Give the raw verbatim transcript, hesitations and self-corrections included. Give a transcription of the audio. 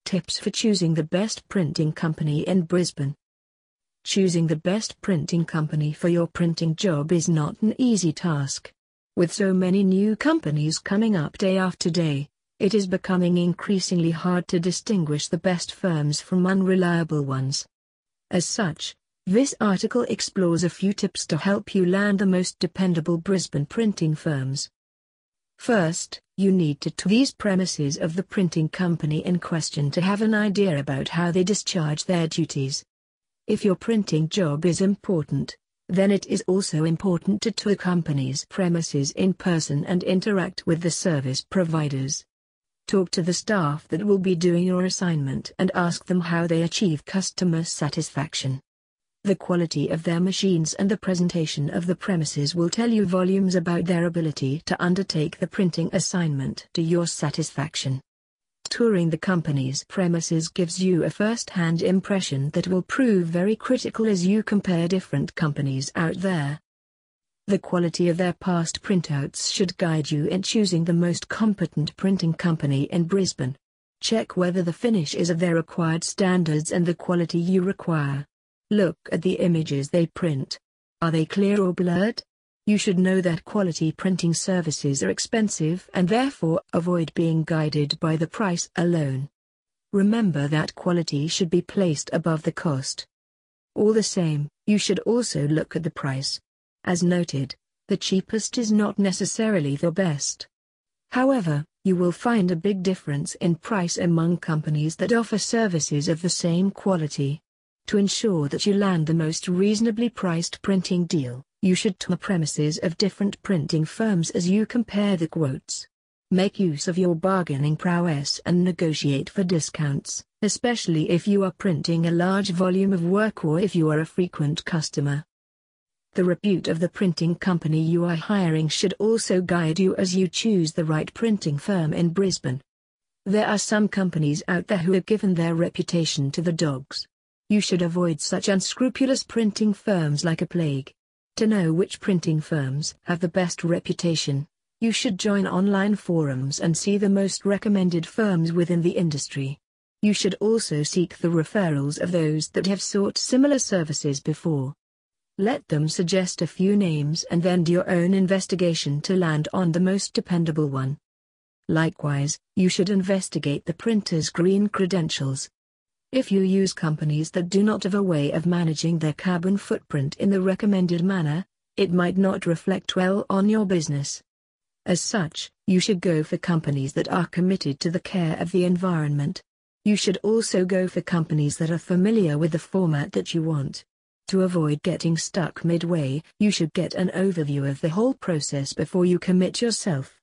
tips for choosing the best printing company in Brisbane. Choosing the best printing company for your printing job is not an easy task. With so many new companies coming up day after day, it is becoming increasingly hard to distinguish the best firms from unreliable ones. As such, this article explores a few tips to help you land the most dependable Brisbane printing firms. First, you need to tour these premises of the printing company in question to have an idea about how they discharge their duties. If your printing job is important, then it is also important to tour the company's premises in person and interact with the service providers. Talk to the staff that will be doing your assignment and ask them how they achieve customer satisfaction. The quality of their machines and the presentation of the premises will tell you volumes about their ability to undertake the printing assignment to your satisfaction. Touring the company's premises gives you a first-hand impression that will prove very critical as you compare different companies out there. The quality of their past printouts should guide you in choosing the most competent printing company in Brisbane. Check whether the finish is of their required standards and the quality you require. Look at the images they print. Are they clear or blurred? You should know that quality printing services are expensive and therefore avoid being guided by the price alone. Remember that quality should be placed above the cost. All the same, you should also look at the price. As noted, the cheapest is not necessarily the best. However, you will find a big difference in price among companies that offer services of the same quality. To ensure that you land the most reasonably priced printing deal, you should tour premises of different printing firms as you compare the quotes. Make use of your bargaining prowess and negotiate for discounts, especially if you are printing a large volume of work or if you are a frequent customer. The repute of the printing company you are hiring should also guide you as you choose the right printing firm in Brisbane. There are some companies out there who have given their reputation to the dogs. You should avoid such unscrupulous printing firms like a plague. To know which printing firms have the best reputation, you should join online forums and see the most recommended firms within the industry. You should also seek the referrals of those that have sought similar services before. Let them suggest a few names and then do your own investigation to land on the most dependable one. Likewise, you should investigate the printer's green credentials. If you use companies that do not have a way of managing their carbon footprint in the recommended manner, it might not reflect well on your business. As such, you should go for companies that are committed to the care of the environment. You should also go for companies that are familiar with the format that you want. To avoid getting stuck midway, you should get an overview of the whole process before you commit yourself.